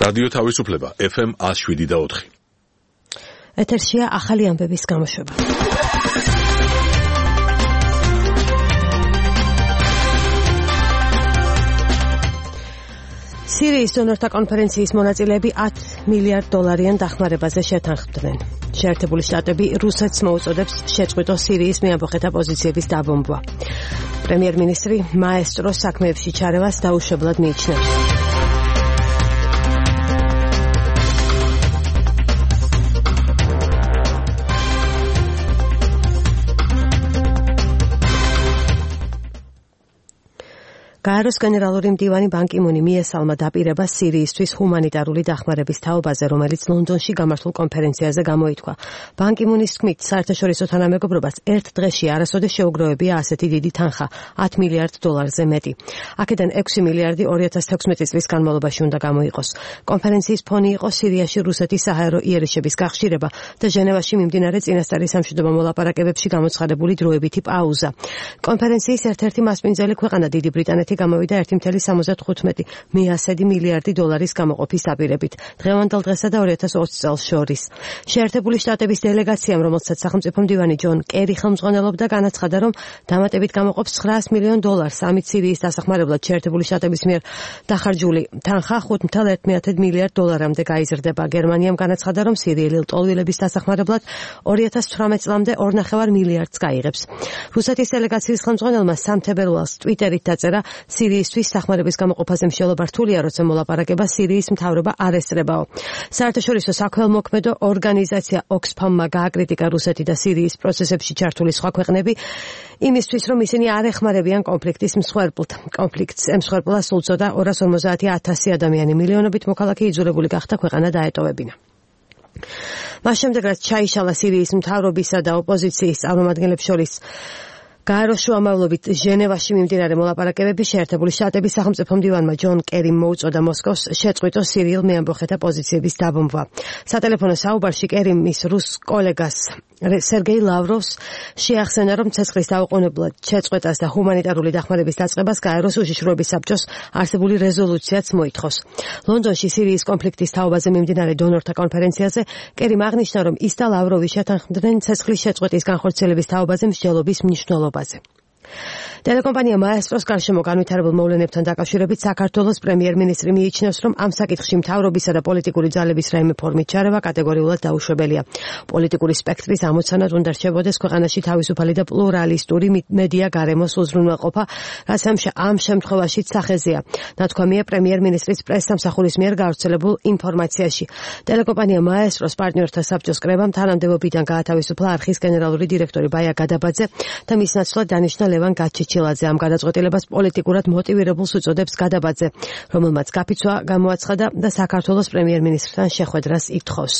რადიო თავისუფლება FM 107.4. ეთერშია ახალი ამბების გამოშვება. სირიის დონორთა კონფერენციის მონაწილეები $10 მილიარდ დახმარებაზე შეთანხმდნენ. შეერთებული შტატები რუსეთს მოუწოდებს შეწყვიტოს სირიის მეამბოხეთა პოზიციების დაბომბვა. პრემიერ-მინისტრი მაესტროს საქმეებში ჩარევას დაუშვებლად მიიჩნევს. გაეროს გენერალური მდივანი ბან კი მუნი მიესალმა დაპირებას სირიისთვის ჰუმანიტარული დახმარების თაობაზე, რომელიც ლონდონში გამართულ კონფერენციაზე გამოითქვა. ბან კი მუნის თქმით, საერთაშორისო თანამეგობრობას ერთ დღეში არასოდეს შეუგროვებია ასეთი დიდი თანხა, $10 მილიარდ-ზე მეტი. აქედან $6 მილიარდი 2016 წლის განმავლობაში უნდა გამოიყოს. კონფერენციის ფონი იყო სირიაში რუსეთის საჰაერო იერიშების გახშირება და ჟენევაში მიმდინარე წინასწარი სამშვიდობო მოლაპარაკებებში გამოცხადებული დროებითი პაუზა. კონფერენციის ერთ-ერთი მასპინძელი ქვეყანა დიდი ბრიტანეთი გამოვიდა $1.75 მილიარდი გამოყოფის დაპირებით დღევანდელ დღესა და 2020 წელს შორის. შეერთებული შტატების დელეგაციამ, რომელსაც სახელმწიფო მდივანი ჯონ კერი ხელმძღვანელობდა, განაცხადა, რომ დამატებით გამოყოფს $900 მილიონ ამით სირიის დასახმარებლად შეერთებული შტატების მიერ დახარჯული თანხა $5.1 მილიარდამდე გაიზრდება. გერმანიამ განაცხადა, რომ სირიელი ლტოლვილების დასახმარებლად 2018 წლამდე $2.5 მილიარდს გაიღებს. რუსეთის დელეგაციის ხელმძღვანელმა 3 თებერვალს ტვიტერით დაწერა, სირიისთვის სახმარების გამოყოფაზე მსჯელობა რთულია, როცა მოლაპარაკება სირიის მთავრობა არ ესწრებაო. საერთაშორისო საქველმოქმედო ორგანიზაცია ოქსფამ-მა გააკრიტიკა რუსეთი და სირიის პროცესებში ჩართული სხვა ქვეყნები იმისთვის, რომ ისინი არ ეხმარებიან კონფლიქტის მსხვერპლთ. კონფლიქტს ემსხვერპლა სულწოდა 250,000 ადამიანი, მილიონობით მოქალაქე იძულებული გახდა ქვეყანა დაეტოვებინა. მას შემდეგ, რაც ჩაიშალა სირიის მთავრობისა და ოპოზიციის წარმომადგენლებს შორის გაეროს შუამავლობით ჟენევაში მიმდინარე მოლაპარაკებები, შეერთებული შტატების სახელმწიფო მდივანმა ჯონ კერიმ მოუწოდა მოსკოვს შეწყვიტოს სირიელ მეამბოხეთა პოზიციების დაბომბვა. სატელეფონო საუბარში კერიმ მის რუს კოლეგას სერგეი ლავროვს შეახსენა, რომ ცეცხლის დაუყოვნებლად შეწყვეტას და ჰუმანიტარული დახმარების დაწყებას გაეროს უშიშროების საბჭოს არსებული რეზოლუციაც მოითხოვს. ლონდონში სირიის კონფლიქტის თაობაზე მიმდინარე დონორთა კონფერენციაზე კერიმ აღნიშნა, რომ ის და ლავროვი შეთანხმდნენ ცეცხლის შეწყვეტის განხორციელების თაობაზე მსჯელობის მნიშვნელობაზე. ტელეკომპანია მაესტროს გარშემო განვითარებულ მოვლენებთან დაკავშირებით საქართველოს პრემიერ-მინისტრი მიიჩნევს, რომ ამ საკითხში მთავრობისა და პოლიტიკური ძალების რაიმე ფორმით ჩარევა კატეგორიულად დაუშვებელია. პოლიტიკური სპექტრის ამოცანად უნდა რჩებოდეს ქვეყანაში თავისუფალი და პლურალისტური მედია გარემოს უზრუნველყოფა, რაც ამ შემთხვევაშიც სახეზეა. ნათქვამია პრემიერ-მინისტრის პრესსამსახურის მიერ გავრცელებულ ინფორმაციაში. ტელეკომპანია მაესტროს პარტნიორთა საბჭოს კრებამ თანამდებობიდან გაათავისუფლა არხის გენერალური დირექტორი ბაია გადაბაძე და მის ნაცვლად დანიშნა ლევან გაჩიჩილაძე. ამ გადაწყვეტილებას პოლიტიკურად მოტივირებულს უწოდებს გადაბაძე, რომელმაც გაფიცვა გამოაცხადა და საქართველოს პრემიერ-მინისტრთან შეხვედრას ითხოვს.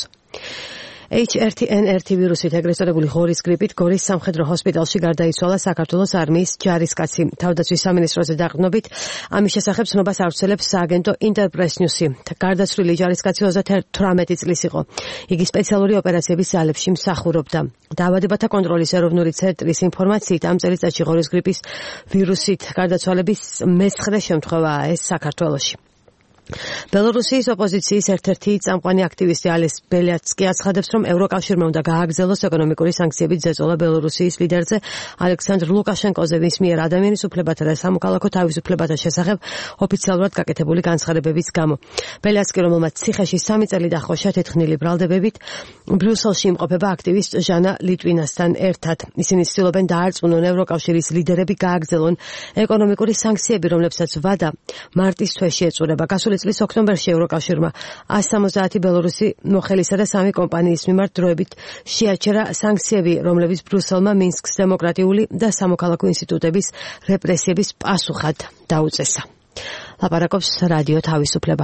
H1N1 ვირუსით ეგრეთ წოდებული ღორის გრიპით გორის სამხედრო ჰოსპიტალში გარდაიცვალა საქართველოს არმიის ჯარისკაცი. თავდაცვის სამინისტროზე დაყრდნობით ამის შესახებ ცნობას ავრცელებს სააგენტო ინტერპრეს ნიუსი. გარდაცვლილი ჯარისკაცი 38 წლის იყო. იგი სპეციალური ოპერაციების ძალებში მსახურობდა. დაავადებათა კონტროლის ეროვნული ცენტრის ინფორმაციით ამ წელიწადში ღორის გრიპის ვირუსით გარდაცვალების მე-9 შემთხვევაა ეს საქართველოში. ბელორუსიის ოპოზიციის ერთ-ერთი წამყვანი აქტივისტი ალეს ბელიაცკი აცხადებს, რომ ევროკავშირმა უნდა გააგრძელოს ეკონომიკური სანქციებით ზეწოლა ბელორუსიის ლიდერზე ალექსანდრ ლუკაშენკოზე, მის მიერ ადამიანის უფლებათა და სამოქალაქო თავისუფლებათა შესახებ ოფიციალურად გაკეთებული განცხადებების გამო. ბელიაცკი, რომელმაც ციხეში 3 წელი დაჰყო შეთეთხმნილი ბრალდებებით, ბრიუსელში იმყოფება აქტივისტ ჟანა ლიტვინასთან ერთად. ისინი ცდილობენ დაარწმუნონ ევროკავშირის ლიდერები გააგრძელონ ეკონომიკური სანქციები, რომლებსაც ვადა მარტის თვეში ეწურება. წლის ოქტომბერში ევროკავშირმა 170 ბელორუსი მოხელისა და 3 კომპანიის მიმართ დროებით შეაჩერა სანქციები, რომლებიც ბრიუსელმა მინსკის დემოკრატიული და სამოქალაქო ინსტიტუტების რეპრესიების პასუხად დაუწესა. ლაპარაკობს რადიო თავისუფლება.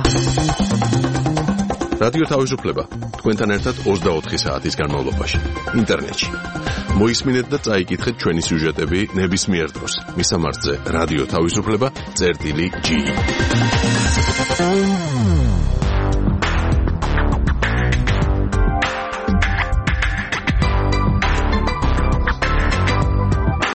რადიო თავისუფლება თქვენთან ერთად 24 საათის განმავლობაში ინტერნეტში. მოისმინეთ და წაიკითხეთ ჩვენი სიუჟეტები ნებისმიერ დროს. მისამართზე რადიო თავისუფლება.ge